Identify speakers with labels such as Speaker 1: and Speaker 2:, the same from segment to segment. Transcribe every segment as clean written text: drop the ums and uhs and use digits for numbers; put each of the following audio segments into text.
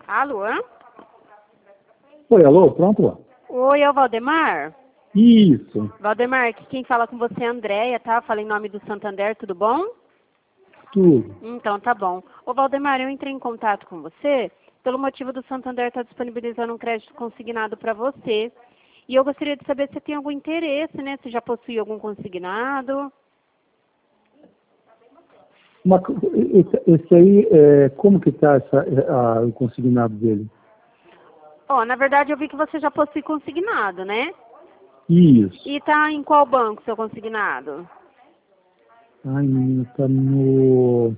Speaker 1: Alô?
Speaker 2: Oi, alô, pronto?
Speaker 1: Oi, é o Valdemar?
Speaker 2: Isso,
Speaker 1: Valdemar, aqui quem fala com você é a Andréia, tá? Fala em nome do Santander, tudo bom?
Speaker 2: tudo.
Speaker 1: Então, tá bom. Ô, Valdemar, eu entrei em contato com você pelo motivo do Santander estar disponibilizando um crédito consignado para você. E eu gostaria de saber se você tem algum interesse, né? Se já possui algum consignado.
Speaker 2: Mas esse aí, como que está o consignado dele?
Speaker 1: Ó, na verdade eu vi que você já possui consignado, né?
Speaker 2: Isso.
Speaker 1: E tá em qual banco seu consignado?
Speaker 2: Ai, menina, tá no...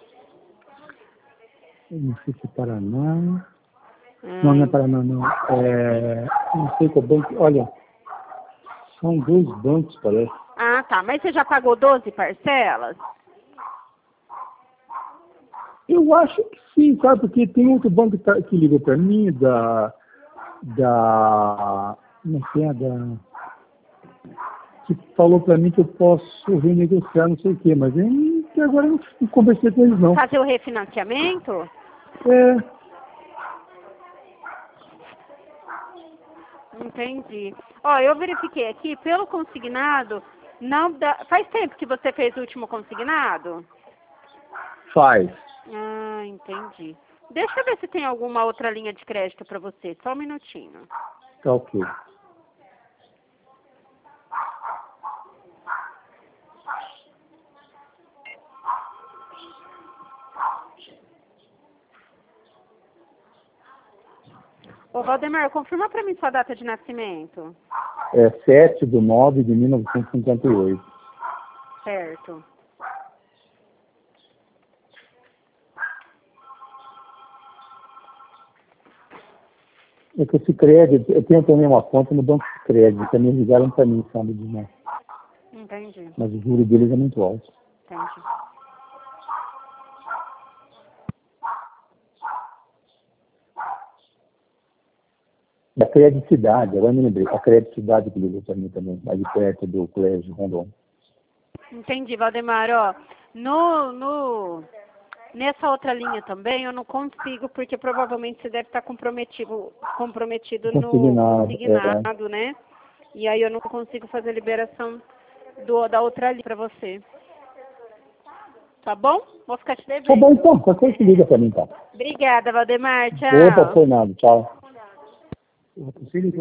Speaker 2: Eu não sei se é Paraná. Não é Paraná, não. Não sei qual banco. Olha, são dois bancos, parece.
Speaker 1: Ah, tá. Mas você já pagou 12 parcelas?
Speaker 2: Eu acho que sim, sabe? Porque tem outro banco que ligou para mim, como é que é? Que falou para mim que eu posso renegociar, não sei o quê, mas até agora eu não conversei com eles, não.
Speaker 1: Fazer o refinanciamento?
Speaker 2: É,
Speaker 1: Entendi. Ó, eu verifiquei aqui, pelo consignado, não dá... Faz tempo que você fez o último consignado?
Speaker 2: faz.
Speaker 1: Ah, entendi. Deixa eu ver se tem alguma outra linha de crédito para você. Só um minutinho.
Speaker 2: Tá ok.
Speaker 1: Ô, Valdemar, confirma para mim sua data de nascimento.
Speaker 2: É 7/9/1958.
Speaker 1: Certo.
Speaker 2: É que esse crédito, eu tenho também uma conta no banco de crédito, também ligaram para mim, sabe, demais.
Speaker 1: Entendi.
Speaker 2: Mas o juro deles é muito alto.
Speaker 1: Entendi.
Speaker 2: Da Credicidade, agora me lembrei, a Credicidade que ligou para mim também, ali perto do Colégio Rondon.
Speaker 1: Entendi, Valdemar. Ó, nessa outra linha também eu não consigo, porque provavelmente você deve estar comprometido no consignado, né? E aí eu não consigo fazer a liberação da outra linha para você. Tá bom? Vou ficar te devendo.
Speaker 2: Tá bom, então, qualquer coisa que liga para mim, tá?
Speaker 1: Obrigada, Valdemar.
Speaker 2: Opa,
Speaker 1: Tchau.
Speaker 2: foi nada, tchau.